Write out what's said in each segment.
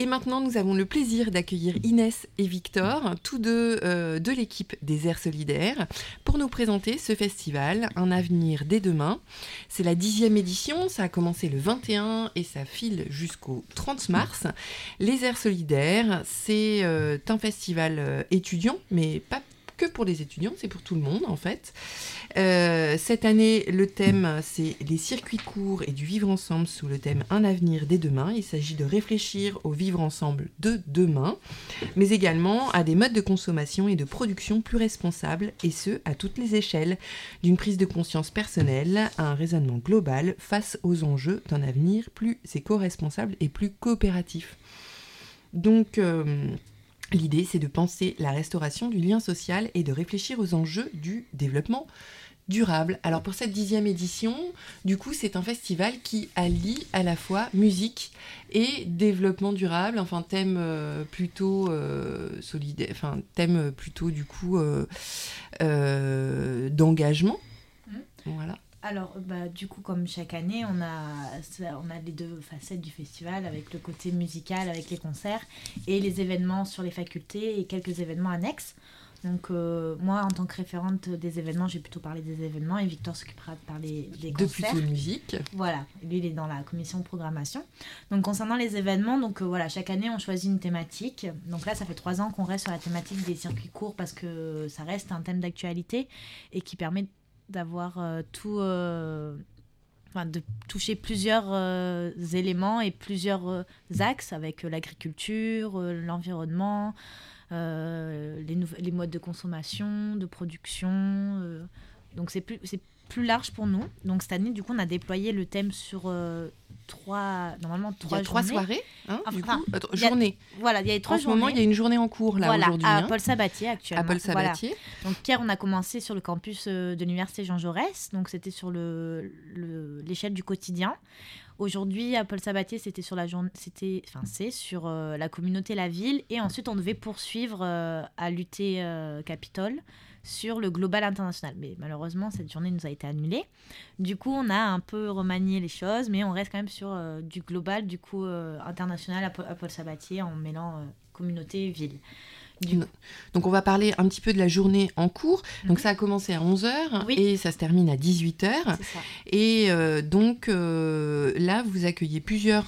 Et maintenant, nous avons le plaisir d'accueillir Inès et Victor, tous deux de l'équipe des Aires Solidaires, pour nous présenter ce festival, Un avenir dès demain. C'est la 10e édition, ça a commencé le 21 et ça file jusqu'au 30 mars. Les Aires Solidaires, c'est un festival étudiant, mais pas que pour les étudiants, c'est pour tout le monde en fait. Cette année, le thème, c'est les circuits courts et du vivre ensemble sous le thème Un avenir dès demain. Il s'agit de réfléchir au vivre ensemble de demain, mais également à des modes de consommation et de production plus responsables, et ce, à toutes les échelles, d'une prise de conscience personnelle à un raisonnement global face aux enjeux d'un avenir plus éco-responsable et plus coopératif. Donc, l'idée, c'est de penser la restauration du lien social et de réfléchir aux enjeux du développement durable. Alors pour cette 10e édition, du coup, c'est un festival qui allie à la fois musique et développement durable, enfin thème plutôt solidaire, enfin thème plutôt du coup d'engagement. Voilà. Alors, du coup, comme chaque année, on a les deux facettes du festival, avec le côté musical, avec les concerts, et les événements sur les facultés et quelques événements annexes. Donc, moi, en tant que référente des événements, j'ai plutôt parlé des événements, et Victor s'occupera de parler des concerts. De plutôt musique. Voilà, lui, il est dans la commission programmation. Donc, concernant les événements, voilà, chaque année, on choisit une thématique. Donc là, ça fait 3 ans qu'on reste sur la thématique des circuits courts, parce que ça reste un thème d'actualité, et qui permet d'avoir de toucher plusieurs éléments et plusieurs axes avec l'agriculture, l'environnement, les modes de consommation, de production. Donc c'est plus large pour nous. Donc cette année, du coup, on a déployé le thème sur 3 journées. Il y a 3 soirées, journées. Voilà, il y a 3 journées. En ce moment, il y a une journée en cours là aujourd'hui. À Paul Sabatier actuellement. À Paul Sabatier. Voilà. Donc hier, on a commencé sur le campus de l'université Jean Jaurès. Donc c'était sur l'échelle du quotidien. Aujourd'hui, à Paul Sabatier, c'était sur c'est sur la communauté, la ville. Et ensuite, on devait poursuivre à l'UT Capitole sur le global international. Mais malheureusement, cette journée nous a été annulée. Du coup, on a un peu remanié les choses, mais on reste quand même sur du global, du coup, international à Paul Sabatier, en mêlant communauté et ville. Donc on va parler un petit peu de la journée en cours. Donc ça a commencé à 11h et ça se termine à 18h. C'est ça. Et donc là, vous accueillez plusieurs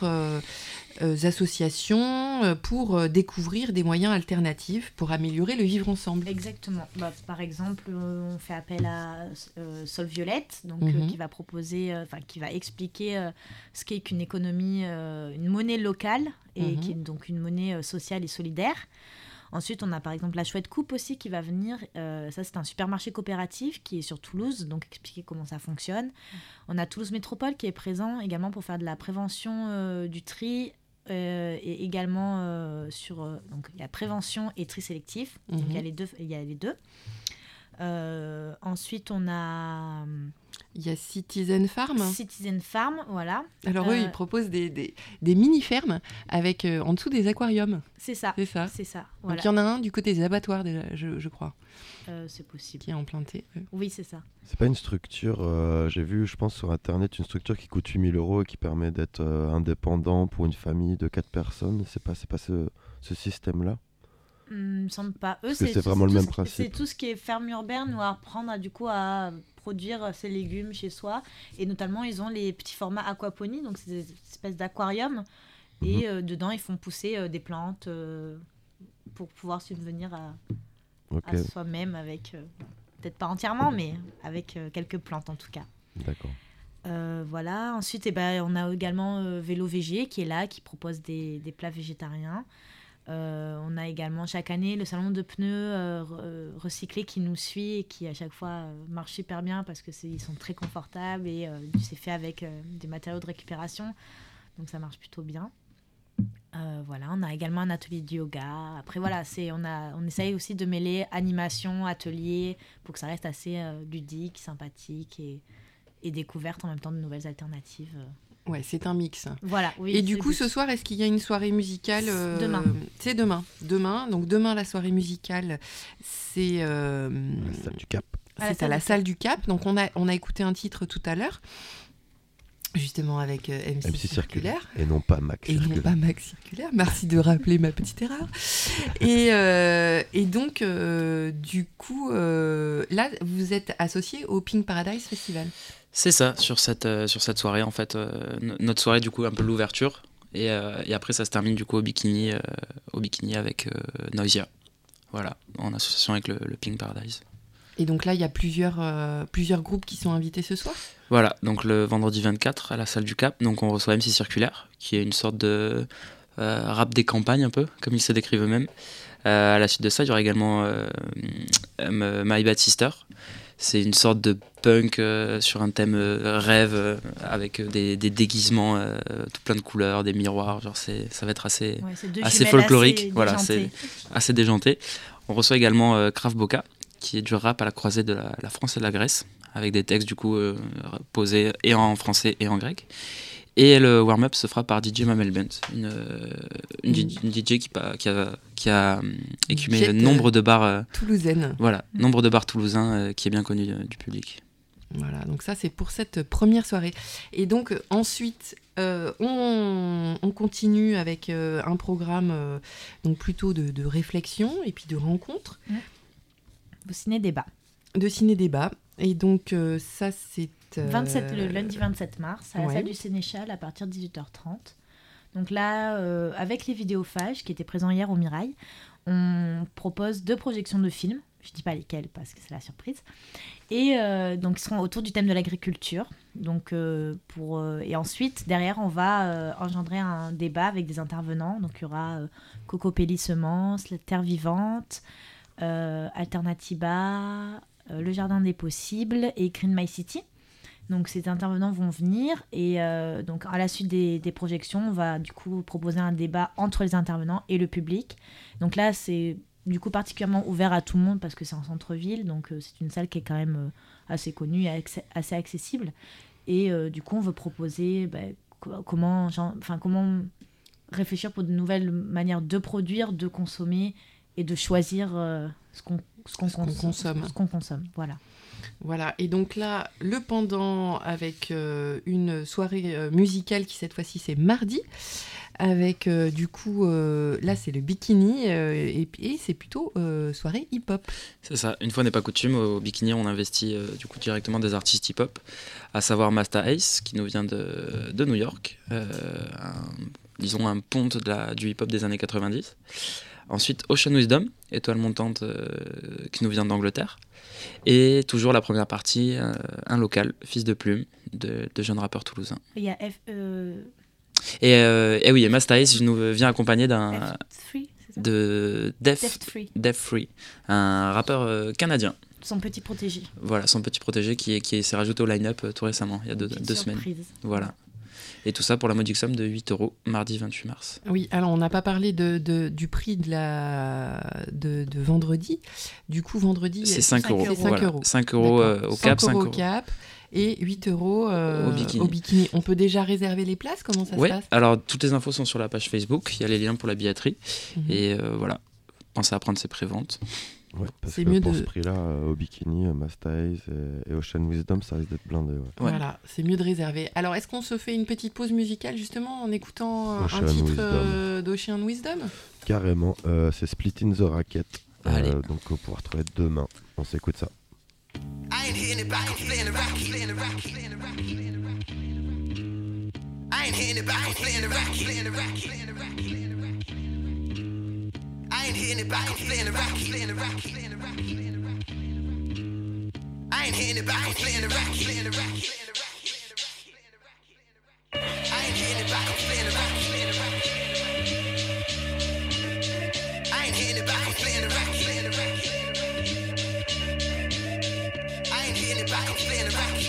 associations pour découvrir des moyens alternatifs pour améliorer le vivre ensemble. Exactement. Par exemple, on fait appel à Sol Violette, donc, qui va proposer, qui va expliquer ce qu'est qu'une économie, une monnaie locale, et qui est donc une monnaie sociale et solidaire. Ensuite, on a par exemple la Chouette Coupe aussi qui va venir. Ça, c'est un supermarché coopératif qui est sur Toulouse, donc expliquer comment ça fonctionne. On a Toulouse Métropole qui est présent également pour faire de la prévention du tri, et également sur donc il y a prévention et tri sélectif. Donc il y a les deux. Ensuite, on a... Il y a Citizen Farm. Citizen Farm, voilà. Alors eux, ils proposent des mini-fermes avec en dessous des aquariums. C'est ça. Voilà. Donc il y en a un du côté des abattoirs, déjà, je crois. C'est possible. Qui est implanté. Oui, c'est ça. C'est pas une structure, j'ai vu, je pense, sur Internet, une structure qui coûte 8 000 € et qui permet d'être indépendant pour une famille de 4 personnes. C'est pas ce système-là. Me semble pas. Eux, c'est vraiment le même principe. C'est tout ce qui est ferme urbaine ou à apprendre du coup à produire ses légumes chez soi. Et notamment, ils ont les petits formats aquaponie, donc c'est des espèces d'aquariums. Et dedans, ils font pousser des plantes pour pouvoir subvenir à soi-même avec, peut-être pas entièrement, mais avec quelques plantes en tout cas. D'accord. Voilà. Ensuite, on a également Vélo VG qui est là, qui propose des plats végétariens. On a également chaque année le salon de pneus recyclés qui nous suit et qui à chaque fois marche super bien parce qu'ils sont très confortables et c'est fait avec des matériaux de récupération, donc ça marche plutôt bien. Voilà, on a également un atelier de yoga. Après voilà, on essaye aussi de mêler animation, atelier pour que ça reste assez ludique, sympathique et découverte en même temps de nouvelles alternatives. Ouais, c'est un mix. Voilà, oui. Et du coup, ce soir, est-ce qu'il y a une soirée musicale Demain. C'est demain. Donc demain, la soirée musicale, c'est... La salle du Cap. C'est à la salle du Cap. Donc on a écouté un titre tout à l'heure. justement avec MC Circulaire. Et non pas Max Circulaire. Et non pas Max Circulaire. Merci de rappeler ma petite erreur. Et donc, du coup, là, vous êtes associé au Pink Paradise Festival. C'est ça, sur cette soirée, en fait. Notre soirée, du coup, un peu l'ouverture. Et après, ça se termine, du coup, au bikini avec Noisia. Voilà, en association avec le Pink Paradise. Et donc là, il y a plusieurs groupes qui sont invités ce soir. Voilà, donc le vendredi 24 à la salle du Cap, donc on reçoit MC Circulaire, qui est une sorte de rap des campagnes un peu, comme ils se décrivent eux-mêmes. À la suite de ça, il y aura également My Bad Sister. C'est une sorte de punk sur un thème rêve, avec des déguisements tout plein de couleurs, des miroirs. Genre ça va être assez folklorique, voilà, c'est assez déjanté. On reçoit également Krav Boka, qui est du rap à la croisée de la France et de la Grèce, avec des textes du coup posés et en français et en grec. Et le warm-up se fera par DJ Mamel Bent, une DJ qui a écumé nombre de bars toulousaines. Voilà, nombre de bars toulousains qui est bien connu du public. Voilà, donc ça c'est pour cette première soirée. Et donc ensuite, on continue avec un programme donc plutôt de réflexion et puis de rencontres. De ciné-débat. De ciné-débat. Et donc ça c'est... le lundi 27 mars, à la salle du Sénéchal, à partir de 18h30. Donc là, avec les vidéophages qui étaient présents hier au Mirail, on propose 2 projections de films. Je ne dis pas lesquels parce que c'est la surprise. Et donc, ils seront autour du thème de l'agriculture. Donc, et ensuite, derrière, on va engendrer un débat avec des intervenants. Donc, il y aura Coco Pelli Semences, La Terre Vivante, Alternativa, Le Jardin des Possibles et Green My City. Donc ces intervenants vont venir et donc à la suite des projections, on va du coup proposer un débat entre les intervenants et le public. Donc là, c'est du coup particulièrement ouvert à tout le monde parce que c'est en centre-ville, donc c'est une salle qui est quand même assez connue et assez accessible. Et du coup, on veut proposer comment réfléchir pour de nouvelles manières de produire, de consommer et de choisir ce qu'on consomme. Voilà, et donc là, le pendant avec une soirée musicale qui cette fois-ci c'est mardi, avec du coup, là c'est le bikini et c'est plutôt soirée hip-hop. C'est ça, une fois n'est pas coutume, au bikini on investit du coup directement des artistes hip-hop, à savoir Masta Ace qui nous vient de New York, un ponte du hip-hop des années 90. Ensuite, Ocean Wisdom, étoile montante qui nous vient d'Angleterre. Et toujours la première partie, un local, Fils de Plume, de jeunes rappeurs toulousains. Il y a et Masta Ace nous vient accompagné de Def Free, un rappeur canadien. Son petit protégé. Voilà, son petit protégé qui s'est rajouté au line-up tout récemment, il y a deux semaines. Voilà. Et tout ça pour la modique somme de 8€, mardi 28 mars. Oui, alors on n'a pas parlé du prix de vendredi. Du coup, vendredi... C'est 5€. C'est 5 voilà. euros. 5€ au cap, 5€ au cap et 8€ au bikini. On peut déjà réserver les places? Comment ça se passe? Alors toutes les infos sont sur la page Facebook. Il y a les liens pour la billetterie. Et voilà, pensez à prendre ses préventes. Ouais, parce que pour ce prix-là, au bikini, Masta Ace et Ocean Wisdom, ça risque d'être blindé. Ouais. Voilà, c'est mieux de réserver. Alors, est-ce qu'on se fait une petite pause musicale, justement, en écoutant un titre d'Ocean Wisdom? Carrément, c'est Split in the Racket. Donc, on pourra retrouver demain. On s'écoute ça. I ain't hitting it back, I'm splitting the racket. I ain't hitting it back, I'm splitting the racket. I ain't hitting it back, I'm splitting the racket. I ain't hitting it back, I'm splitting the racket. I ain't hitting it back, I'm splitting the racket. I ain't hitting it back, I'm splitting the racket. I ain't hitting it back, I'm splitting the racket.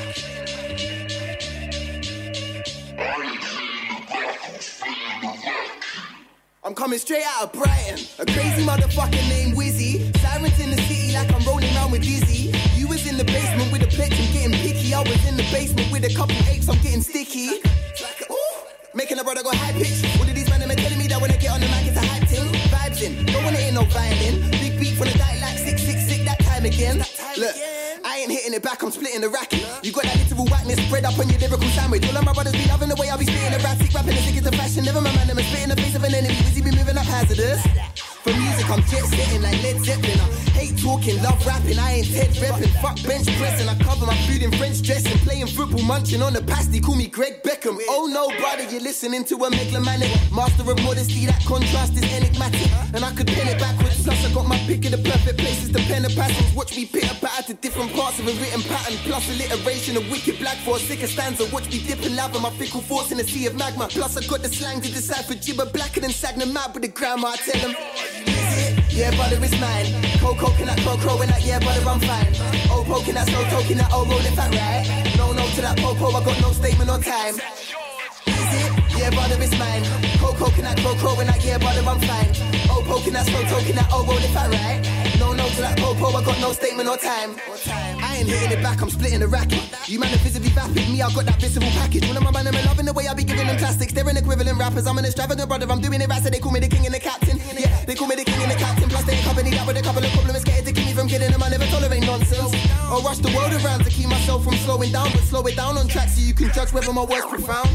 I'm coming straight out of Brighton. A crazy motherfucker named Wizzy. Sirens in the city like I'm rolling around with Dizzy. You was in the basement with a pledge, I'm getting picky. I was in the basement with a couple aches, I'm getting sticky. Making a brother go high pitch. All of these men are telling me that when I get on the mic it's a hype thing. Vibes in, don't wanna hear no violin. Big beat from the diet like 666 that time again. Look, I ain't hitting it back, I'm splitting the racket. You got that literal whackness spread up on your lyrical sandwich. All of my brothers be loving the way I be spitting erratic, rapping as sick as the fashion. Never my man, I'm spitting the face of an enemy. Busy be moving up hazardous. For music, I'm jet setting like Led Zeppelin. I hate talking, love rapping, I ain't Ted repping. Fuck bench pressing, I cover my food in French dressing. Playing football, munching on the pasty, call me Greg Beckham. Oh no, brother, you're listening to a megalomanic master of modesty, that contrast is enigmatic. And I could pen it backwards, plus I got my pick of the perfect places to pen the passage. Watch me pitter patter to different parts of a written pattern. Plus alliteration of wicked black for a sicker stanza. Watch me dip and lava my fickle thoughts in a sea of magma. Plus I got the slang to decipher gibber blacker than Sagna mad with the grammar, I tell them. Yeah, brother, it's mine. Coconut, crow, and that, yeah, brother, I'm fine. Oh, poking that, slow toking that, oh, roll it fat, right? No, to that popo, I got no statement or time. Is it? Yeah, brother, it's mine. Coconut, crow, and that, yeah, brother, I'm fine. Oh, poking that, slow toking that, oh, roll it fat, right? No, to that popo, I got no statement or time. I ain't hitting it back, I'm splitting the racket. You man are visibly vapid, me, I got that visceral package. One of my man, I'm loving the way I be giving them classics. They're an equivalent rappers, I'm an extravagant brother. I'm doing it right, so they call me the king and the captain. Yeah, they call me the king and the captain. Plus they accompany that with a couple of compliments. Scared to keep me from kidding them, I never tolerate nonsense. I'll rush the world around to keep myself from slowing down. But slow it down on track so you can judge whether my words profound.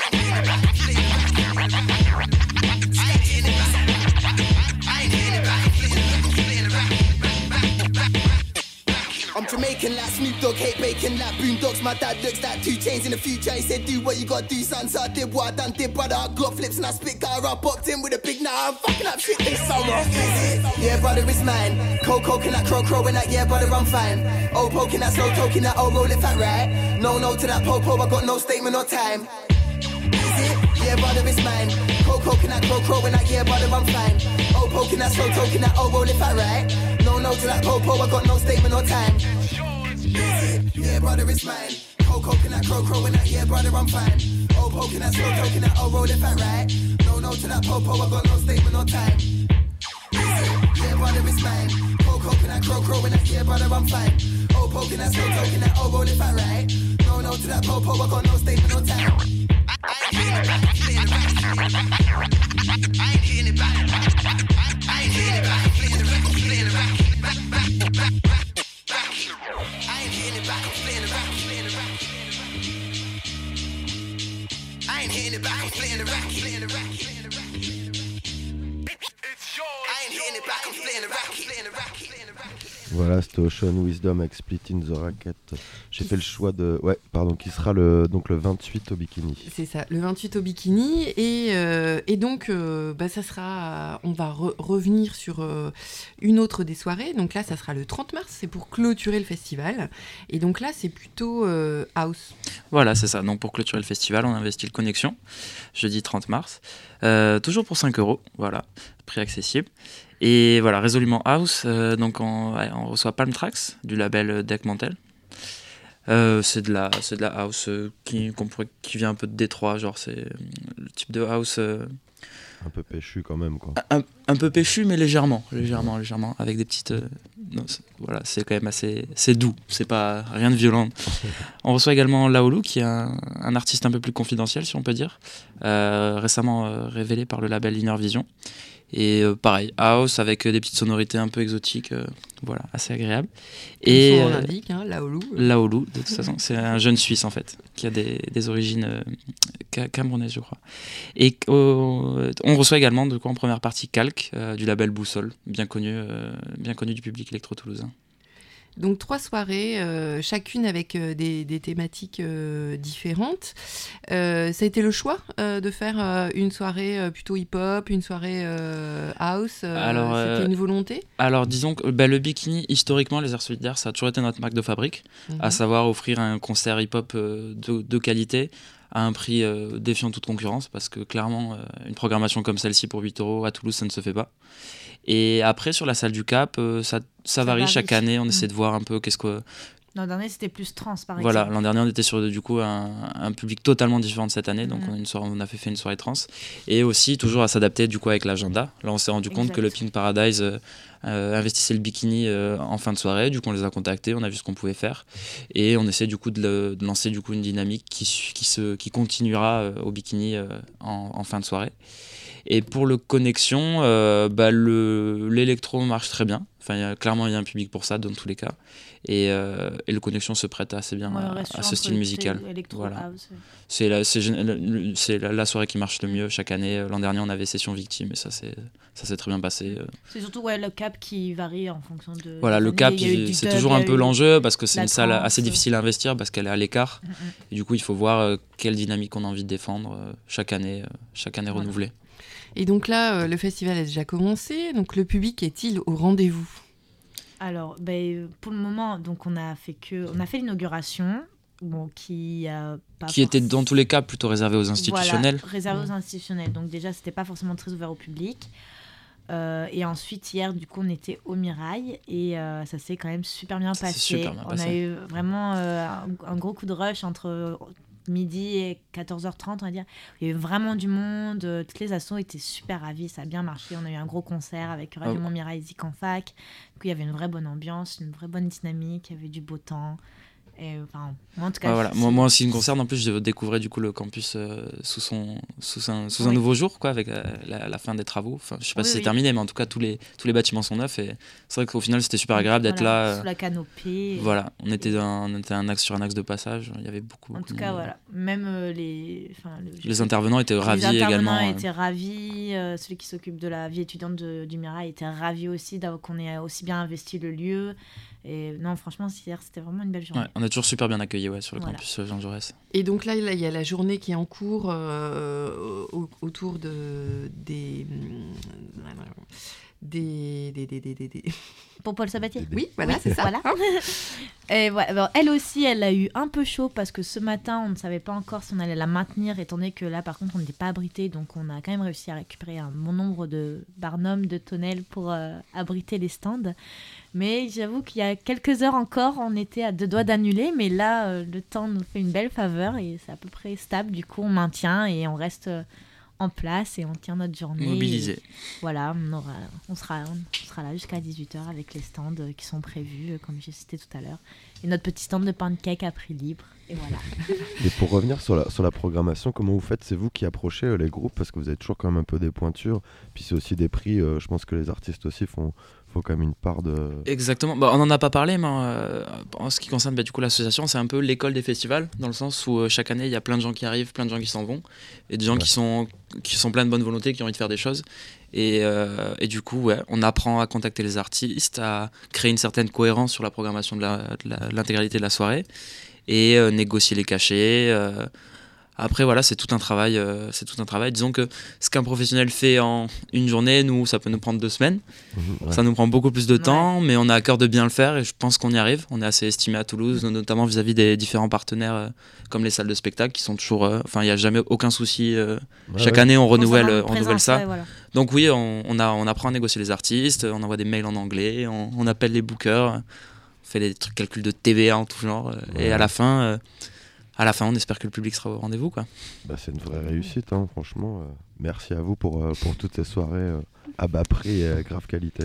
I'm Jamaican like Snoop Dogg, hate bacon like Boondocks. My dad looks like 2 Chainz in the future. He said, do what you gotta do, son. So I did what I done, did brother. I got flips and I spit gutter. I boxed in with a big now. I'm fucking up shit this summer. Yeah, brother, it's mine. Coconut, crow, and that, yeah, brother, I'm fine. Oh, poking that, slow toking that, oh, roll it fat, right? No, to that popo, I got no statement or time. Is it? Yeah, brother, it's mine. Coconut, crow, and that, yeah, brother, I'm fine. Oh, poking that, slow toking that, oh, roll it fat, right? No, to that popo, I got no statement or time. Yeah, brother, it's mine. Coconut, crow, and that, yeah, brother, I'm fine. Oh, poking that, slow toking that, oh, roll it fat, right? No, to that popo, I got no statement or time. Yeah, brother, it's mine. Coconut, crow, and that, yeah, brother, I'm fine. Oh, poking that, slow toking that, oh, roll it fat, right? No, to that popo, I got no statement or time. I ain't hitting it back, I'm playing the racket. I ain't hitting it back. I ain't hitting it back, I'm playing the racket, playing the racket. Back. I ain't hitting it back, I'm playing the racket, playing the racket. I ain't hitting it back, I'm playing the racket, playing the racket. I ain't hitting it back, I'm playing the racket, playing the racket. Voilà, c'était Ocean Wisdom avec Split in the Racket. J'ai fait le choix de... qui sera donc le 28 au Bikini. C'est ça, le 28 au Bikini. Et donc, ça sera... On va revenir sur une autre des soirées. Donc là, ça sera le 30 mars. C'est pour clôturer le festival. Et donc là, c'est plutôt house. Voilà, c'est ça. Donc pour clôturer le festival, on investit le Connexion, jeudi 30 mars. Toujours pour 5 €. Voilà, prix accessible. Et voilà, résolument house, donc on reçoit Palm Tracks du label Deck Mantel. C'est de la house qui vient un peu de Détroit, genre c'est le type de house... un peu péchu quand même, quoi. Un peu péchu, mais légèrement, avec des petites... voilà, c'est quand même assez... C'est doux, c'est pas rien de violent. On reçoit également Laolu, qui est un artiste un peu plus confidentiel, si on peut dire, récemment révélé par le label Inner Vision. Et pareil, house avec des petites sonorités un peu exotiques, voilà, assez agréable. Et son nom l'indique, Laolu. Laolu, de toute façon, c'est un jeune Suisse en fait, qui a des origines camerounaises, je crois. Et on reçoit également, du coup, en première partie, Calque, du label Boussole, bien connu du public électro-toulousain. Donc 3 soirées, chacune avec des thématiques différentes. Ça a été le choix de faire une soirée plutôt hip-hop, une soirée house. C'était une volonté ? Alors disons que le Bikini, historiquement, les Airs Solidaires, ça a toujours été notre marque de fabrique, à savoir offrir un concert hip-hop de qualité à un prix défiant toute concurrence, parce que clairement, une programmation comme celle-ci pour 8 € à Toulouse, ça ne se fait pas. Et après, sur la salle du Cap, ça varie chaque année. On essaie de voir un peu qu'est-ce que... L'an dernier, c'était plus trans, par exemple. Voilà, l'an dernier, on était sur du coup un public totalement différent de cette année. Donc, on a fait une soirée trans. Et aussi, toujours à s'adapter du coup avec l'agenda. Là, on s'est rendu compte que le Pink Paradise investissait le Bikini en fin de soirée. Du coup, on les a contactés, on a vu ce qu'on pouvait faire. Et on essaie du coup de lancer du coup une dynamique qui continuera au Bikini en fin de soirée. Et pour le connexion, l'électro marche très bien. Enfin, clairement, il y a un public pour ça, dans tous les cas. Et le connexion se prête assez bien à ce style musical. Voilà. C'est la soirée qui marche le mieux chaque année. L'an dernier, on avait Session Victime et ça s'est très bien passé. C'est surtout le cap qui varie en fonction de... Voilà, le cap, c'est toujours un peu l'enjeu parce que c'est une salle assez difficile à investir parce qu'elle est à l'écart. Et du coup, il faut voir quelle dynamique on a envie de défendre chaque année renouvelée. Et donc là, le festival a déjà commencé. Donc le public est-il au rendez-vous ? Alors, pour le moment, donc on a fait l'inauguration, qui était dans tous les cas plutôt réservé aux institutionnels. Voilà, réservé aux institutionnels. Donc déjà, c'était pas forcément très ouvert au public. Et ensuite, hier, du coup, on était au Mirail et ça s'est quand même super bien passé. On a eu vraiment un gros coup de rush entre midi et 14h30, on va dire. Il y avait vraiment du monde, toutes les assos étaient super ravis, ça a bien marché. On a eu un gros concert avec Radio Montmirail, Zik en fac. Du coup, il y avait une vraie bonne ambiance, une vraie bonne dynamique, il y avait du beau temps. Et, moi, en tout cas, moi, en ce qui me concerne, en plus, je découvrais du coup le campus sous un nouveau jour, quoi, avec la fin des travaux. Enfin, je sais pas si c'est terminé, mais en tout cas, tous les bâtiments sont neufs. Et c'est vrai qu'au final, c'était super agréable d'être là. Sous la canopée. Voilà, on était sur un axe de passage. Il y avait beaucoup. En tout cas, voilà. Même les intervenants étaient ravis également. Les intervenants étaient ravis. Celui qui s'occupe de la vie étudiante du Mirail était ravi aussi qu'on ait aussi bien investi le lieu. Et non, franchement, hier, c'était vraiment une belle journée. Ouais, on a toujours super bien accueilli sur le campus Jean Jaurès. Et donc là, il y a la journée qui est en cours autour des Pour Paul Sabatier. Oui, voilà, c'est ça. Voilà. Et alors, elle aussi, elle a eu un peu chaud parce que ce matin, on ne savait pas encore si on allait la maintenir, étant donné que là, par contre, on n'était pas abrité. Donc, on a quand même réussi à récupérer un bon nombre de barnums, de tonnelles pour abriter les stands. Mais j'avoue qu'il y a quelques heures encore, on était à 2 doigts d'annuler. Mais là, le temps nous fait une belle faveur et c'est à peu près stable. Du coup, on maintient et on reste en place et on tient notre journée. Mobilisé. Voilà, on sera là jusqu'à 18h avec les stands qui sont prévus, comme j'ai cité tout à l'heure. Et notre petit stand de pancakes à prix libre. Et voilà. Et pour revenir sur la programmation, comment vous faites ? C'est vous qui approchez les groupes parce que vous avez toujours quand même un peu des pointures. Puis c'est aussi des prix, je pense que les artistes aussi font quand même une part de... Exactement, on n'en a pas parlé, mais en ce qui concerne du coup l'association, c'est un peu l'école des festivals, dans le sens où chaque année il y a plein de gens qui arrivent, plein de gens qui s'en vont, et des gens qui sont pleins de bonne volonté, qui ont envie de faire des choses. Et du coup, on apprend à contacter les artistes, à créer une certaine cohérence sur la programmation de l'intégralité de la soirée, et négocier les cachets. Après, voilà, c'est tout un travail. Disons que ce qu'un professionnel fait en une journée, nous, ça peut nous prendre 2 semaines. Ça nous prend beaucoup plus de temps, mais on a à cœur de bien le faire et je pense qu'on y arrive. On est assez estimé à Toulouse, notamment vis-à-vis des différents partenaires comme les salles de spectacle qui sont toujours... il n'y a jamais aucun souci. Chaque année, on renouvelle ça. Voilà. Donc oui, on apprend à négocier les artistes, on envoie des mails en anglais, on appelle les bookers, on fait des calculs de TVA en tout genre. Et à la fin, on espère que le public sera au rendez-vous, quoi. C'est une vraie réussite, hein, franchement. Merci à vous pour toutes ces soirées à bas prix et grave qualité.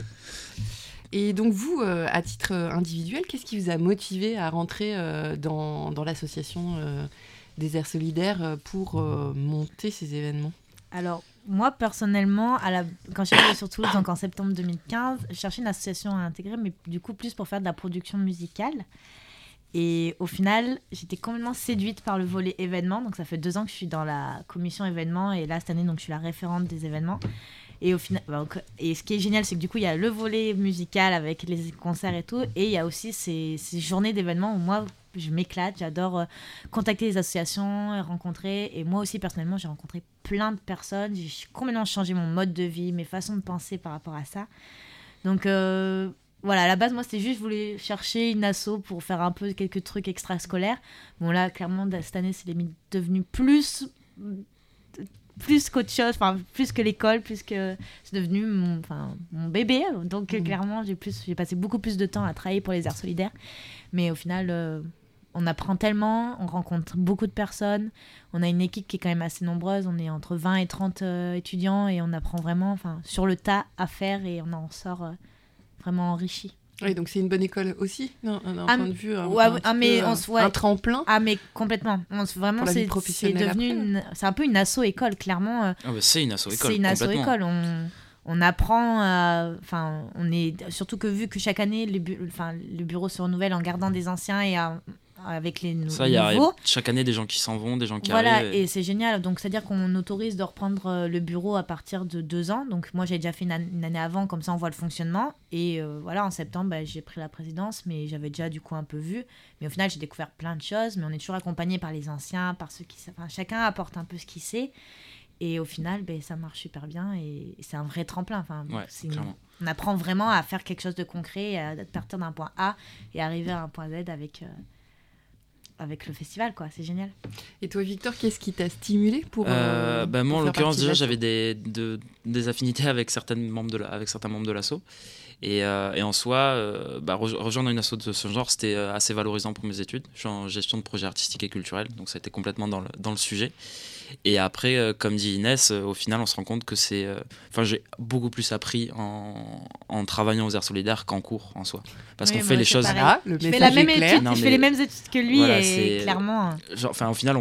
Et donc vous, à titre individuel, qu'est-ce qui vous a motivé à rentrer dans l'association des Aires Solidaires pour monter ces événements ? Alors, moi, personnellement, quand je suis arrivée sur Toulouse, donc en septembre 2015, je cherchais une association à intégrer, mais du coup, plus pour faire de la production musicale. Et au final, j'étais complètement séduite par le volet événements. Donc, ça fait 2 ans que je suis dans la commission événements. Et là, cette année, donc, je suis la référente des événements. Et au final, et ce qui est génial, c'est que du coup, il y a le volet musical avec les concerts et tout. Et il y a aussi ces journées d'événements où moi, je m'éclate. J'adore contacter les associations et rencontrer. Et moi aussi, personnellement, j'ai rencontré plein de personnes. J'ai complètement changé mon mode de vie, mes façons de penser par rapport à ça. Donc... voilà, à la base, moi, c'était juste, je voulais chercher une asso pour faire un peu quelques trucs extrascolaires. Bon, là, clairement, cette année, c'est devenu plus qu'autre chose, enfin, plus que l'école, plus que c'est devenu mon bébé. Donc, clairement, j'ai passé beaucoup plus de temps à travailler pour les Aires Solidaires. Mais au final, on apprend tellement, on rencontre beaucoup de personnes. On a une équipe qui est quand même assez nombreuse. On est entre 20 et 30 étudiants et on apprend vraiment sur le tas à faire et on en sort... vraiment enrichi. Oui, donc c'est une bonne école aussi, d'un point de vue un tremplin. Ah mais complètement. Vraiment, c'est devenu c'est un peu une asso-école, clairement. C'est une asso-école. C'est une asso-école. On apprend, on est surtout que vu que chaque année le bureau se renouvelle en gardant des anciens et avec les nouveaux. Ça, il y a chaque année des gens qui s'en vont, des gens qui arrivent. Voilà, et c'est génial. Donc, c'est-à-dire qu'on autorise de reprendre le bureau à partir de 2 ans. Donc, moi, j'ai déjà fait une année avant, comme ça, on voit le fonctionnement. Et en septembre, j'ai pris la présidence, mais j'avais déjà, du coup, un peu vu. Mais au final, j'ai découvert plein de choses. Mais on est toujours accompagné par les anciens, par ceux qui... chacun apporte un peu ce qu'il sait. Et au final, ça marche super bien. Et c'est un vrai tremplin. On apprend vraiment à faire quelque chose de concret, à partir d'un point A et arriver à un point Z avec le festival, quoi. C'est génial. Et toi, Victor, qu'est-ce qui t'a stimulé pour moi, en l'occurrence, déjà, j'avais des affinités avec certains membres de l'asso. Et en soi, rejoindre une asso de ce genre, c'était assez valorisant pour mes études. Je suis en gestion de projets artistiques et culturels, donc ça a été complètement dans le sujet. Et après, comme dit Inès, au final, on se rend compte que j'ai beaucoup plus appris en travaillant aux Aires Solidaires qu'en cours en soi. Parce qu'on fait les choses. Je fais la même étude, je fais les mêmes études que lui, et clairement. Au final,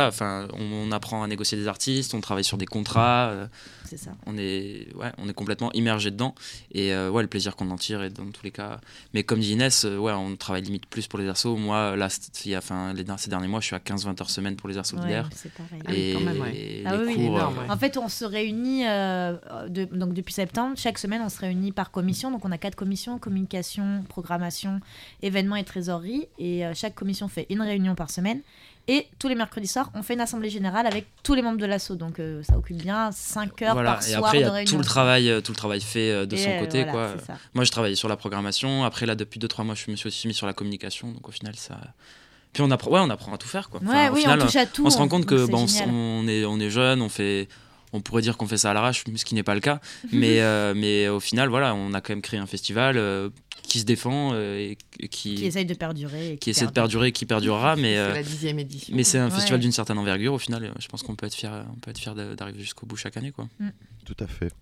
on apprend à négocier des artistes, on travaille sur des contrats. C'est ça. On est complètement immergé dedans. Et le plaisir qu'on en tire est dans tous les cas. Mais comme dit Inès, on travaille limite plus pour les assos. Moi, là, ces derniers mois, je suis à 15-20 heures semaine pour les Aires Solidaires. Ouais, c'est pareil. Et quand même, les cours. En fait, on se réunit donc depuis septembre. Chaque semaine, on se réunit par commission. Donc, on a 4 commissions: communication, programmation, événements et trésorerie. Et chaque commission fait une réunion par semaine. Et tous les mercredis soirs, on fait une assemblée générale avec tous les membres de l'asso. Donc, ça occupe bien 5 heures par soir de réunion. Et après, il y a tout le travail fait de son côté. Moi, je travaillais sur la programmation. Après, là, depuis 2-3 mois, je me suis aussi mis sur la communication. Donc, au final, ça... Puis on apprend à tout faire, quoi. Au final, on touche à tout. On se rend compte que on est jeune, on pourrait dire qu'on fait ça à l'arrache, ce qui n'est pas le cas. Mais au final, on a quand même créé un festival qui se défend et qui essaye de perdurer. Qui essaie de perdurer et qui perdurera. Mais, c'est la 10e édition. Mais c'est un festival d'une certaine envergure. Au final, je pense qu'on peut être fier d'arriver jusqu'au bout chaque année, quoi. Tout à fait.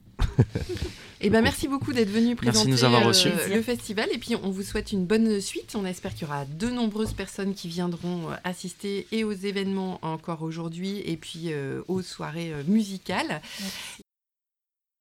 Merci beaucoup d'être venu présenter nous avoir reçus. Le festival, et puis on vous souhaite une bonne suite. On espère qu'il y aura de nombreuses personnes qui viendront assister et aux événements encore aujourd'hui et puis aux soirées musicales.